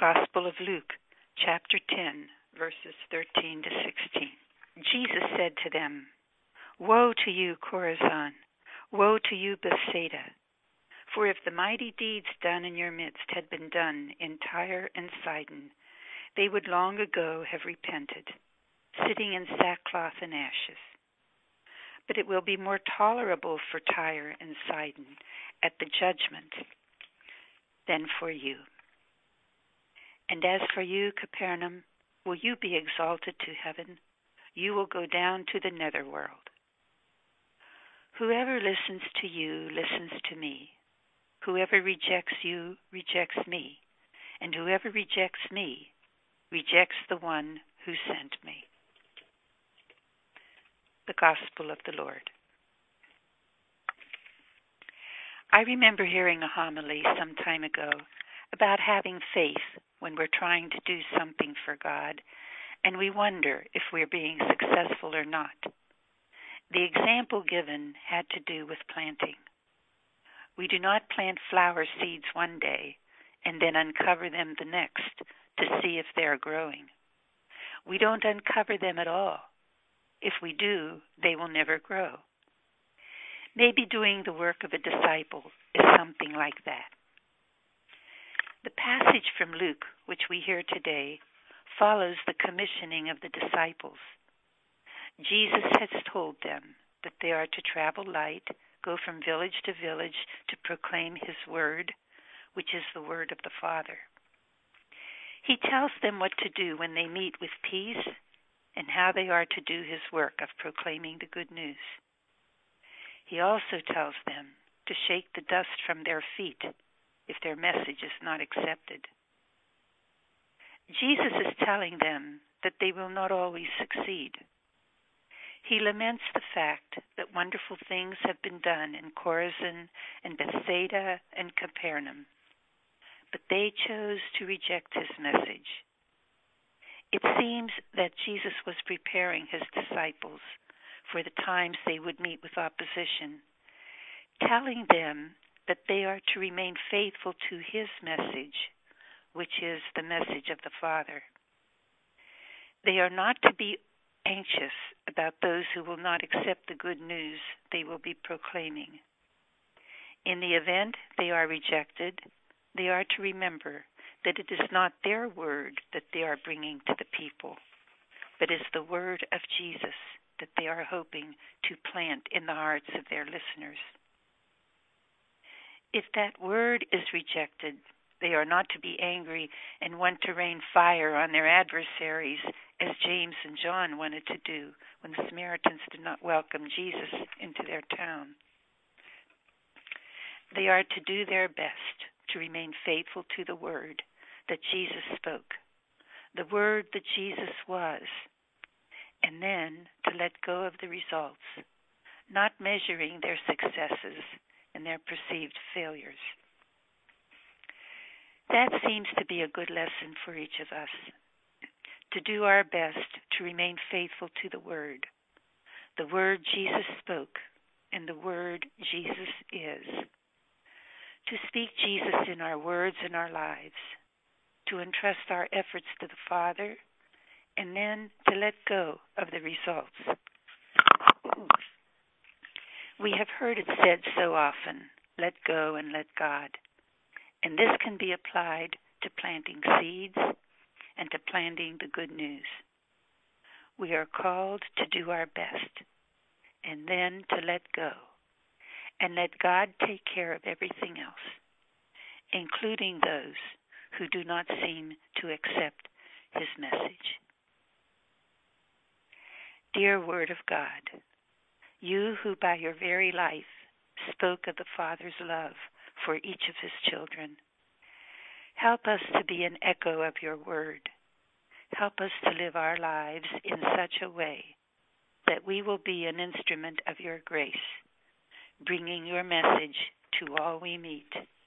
Gospel of Luke, chapter 10, verses 13 to 16. Jesus said to them, "Woe to you, Chorazin! Woe to you, Bethsaida! For if the mighty deeds done in your midst had been done in Tyre and Sidon, they would long ago have repented, sitting in sackcloth and ashes. But it will be more tolerable for Tyre and Sidon at the judgment than for you. And as for you, Capernaum, will you be exalted to heaven? You will go down to the netherworld. Whoever listens to you listens to me. Whoever rejects you rejects me. And whoever rejects me rejects the one who sent me." The Gospel of the Lord. I remember hearing a homily some time ago about having faith when we're trying to do something for God, and we wonder if we're being successful or not. The example given had to do with planting. We do not plant flower seeds one day and then uncover them the next to see if they are growing. We don't uncover them at all. If we do, they will never grow. Maybe doing the work of a disciple is something like that. The passage from Luke, which we hear today, follows the commissioning of the disciples. Jesus has told them that they are to travel light, go from village to village to proclaim his word, which is the word of the Father. He tells them what to do when they meet with peace and how they are to do his work of proclaiming the good news. He also tells them to shake the dust from their feet if their message is not accepted. Jesus is telling them that they will not always succeed. He laments the fact that wonderful things have been done in Chorazin and Bethsaida and Capernaum, but they chose to reject his message. It seems that Jesus was preparing his disciples for the times they would meet with opposition, telling them that they are to remain faithful to his message, which is the message of the Father. They are not to be anxious about those who will not accept the good news they will be proclaiming. In the event they are rejected, they are to remember that it is not their word that they are bringing to the people, but is the word of Jesus that they are hoping to plant in the hearts of their listeners. If that word is rejected, they are not to be angry and want to rain fire on their adversaries, as James and John wanted to do when the Samaritans did not welcome Jesus into their town. They are to do their best to remain faithful to the word that Jesus spoke, the word that Jesus was, and then to let go of the results, not measuring their successes and their perceived failures. That seems to be a good lesson for each of us, to do our best to remain faithful to the word Jesus spoke, and the word Jesus is. To speak Jesus in our words and our lives, to entrust our efforts to the Father, and then to let go of the results. We have heard it said so often, let go and let God. And this can be applied to planting seeds and to planting the good news. We are called to do our best and then to let go and let God take care of everything else, including those who do not seem to accept his message. Dear Word of God, you who by your very life spoke of the Father's love for each of his children, help us to be an echo of your word. Help us to live our lives in such a way that we will be an instrument of your grace, bringing your message to all we meet.